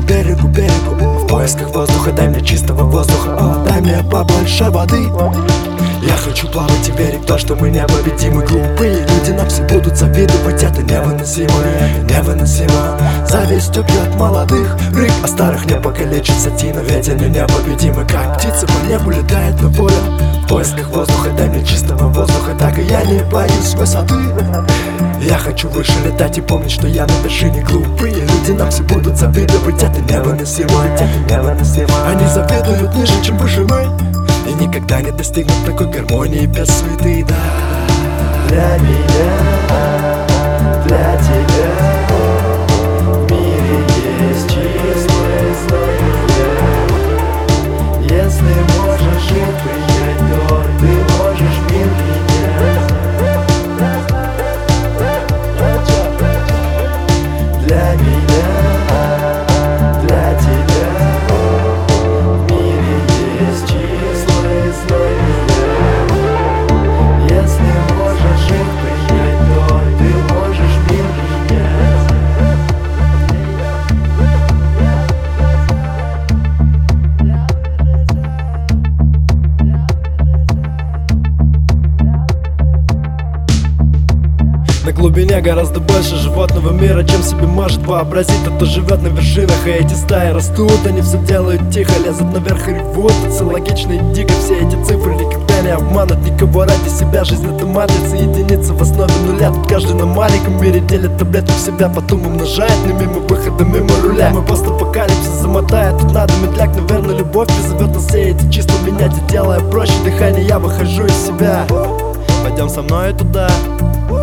берегу, в поисках воздуха. Дай мне чистого воздуха, дай мне побольше воды. Я хочу плавать и верить в то, что мы непобедимы. Глупые люди нам все будут завидовать, это невыносимо, невыносимо. Зависть убьет молодых рыб, а старых не покалечится тина. Ведь они непобедимы, как птица по небу летает на поле. В поисках воздуха, дай мне чистого воздуха, так и я не боюсь высоты. Я хочу выше летать и помнить, что я на вершине. Глупые люди нам все будут завидовать, это невыносимо, это невыносимо. Они завидуют ниже, чем выше мы, и никогда не достигнут такой гармонии без суеты. Да, для меня, для тебя в мире есть чистый знак. Если можешь жить, принять, то ты можешь мир менять. Для меня, для тебя в мире есть числый знак. Если можешь жить, принять, то ты можешь мир менять. На глубине гораздо больше животного мира, чем себе может вообразить тот, кто живет на вершинах. И эти стаи растут, они все делают тихо, лезут наверх и ревут. Это логично и дико, все эти цифры никогда не обманут никого ради себя. Жизнь это матрица, единица в основе нуля. Тут каждый на маленьком мире делит таблетку в себя, потом умножает на мимо выхода, мимо руля. Мы постапокалипсис замотает, тут надо медляк. Наверное, любовь призовет нас все эти числа менять и делая проще дыхание. Я выхожу из себя, пойдем со мной туда.